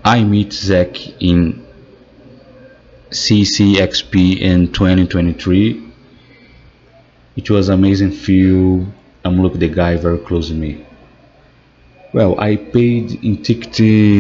I meet Zach in CCXP in 2023. It was amazing feel. I'm look the guy very close to me. Well, I paid in ticket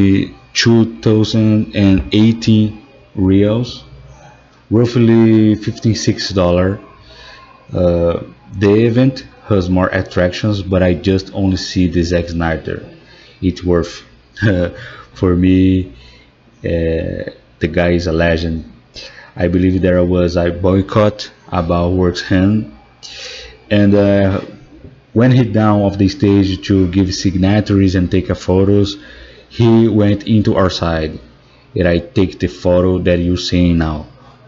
2018 reals, roughly $56. The event has more attractions, but I just only see the Zack Snyder. It's worth for me. The guy is a legend. I believe there was a boycott about Works Hand, and when he down off the stage to give signatories and take a photos, he went into our side, and I take the photo that you see now.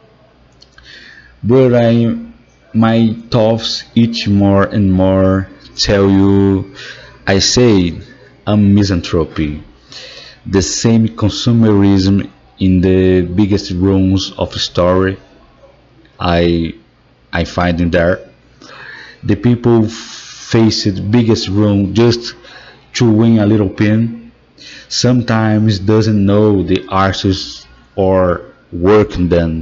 But my thoughts each more and more tell you I say I'm misanthropy. The same consumerism in the biggest rooms of story I I find in there. The people face it biggest room just to win a little pin. Sometimes doesn't know the artist or work done.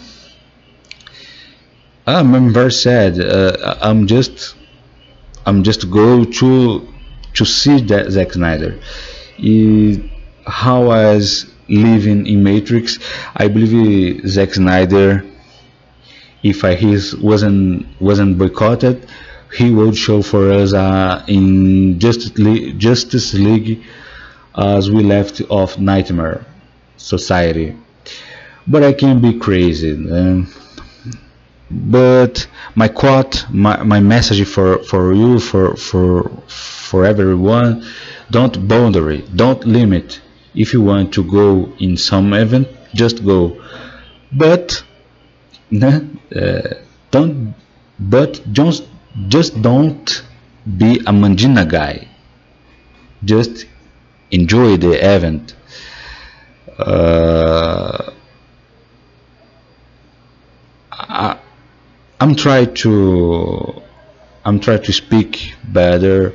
I'm very sad. I'm just go to see that Zack Snyder. How was living in Matrix? I believe Zack Snyder, if his wasn't boycotted, he would show for us in Justice League as we left off Nightmare Society. But I can be crazy. But my quote, my message for you, for everyone, don't boundary, don't limit. If you want to go in some event, just go. But nah, don't, but just don't be a Mandina guy. Just enjoy the event. Uh, I, I'm trying to speak better.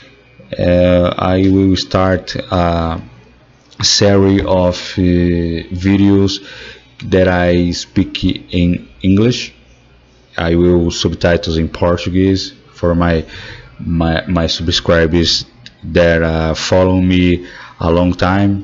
I will start a series of videos that I speak in English. I will subtitles in Portuguese for my subscribers that follow me a long time.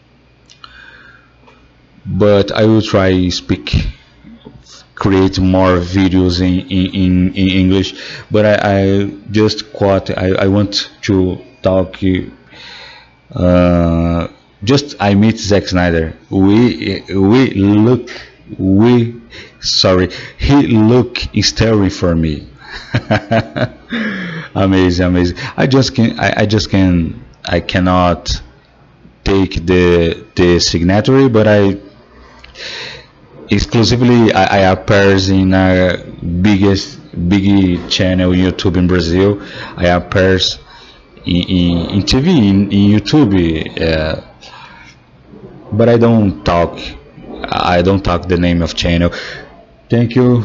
But I will try speak create more videos in English. But I just quote. I want to talk. Just I meet Zack Snyder. We sorry. He look staring for me. Amazing, amazing. I cannot take the signatory, but I exclusively I appears in a big channel YouTube in Brazil. I appears in TV in YouTube, but I don't talk the name of channel. Thank you.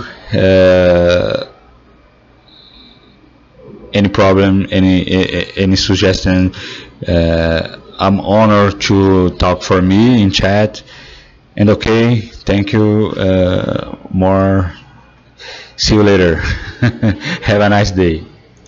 Any problem, any suggestion, I'm honored to talk for me in chat. And okay, thank you. More. See you later. Have a nice day.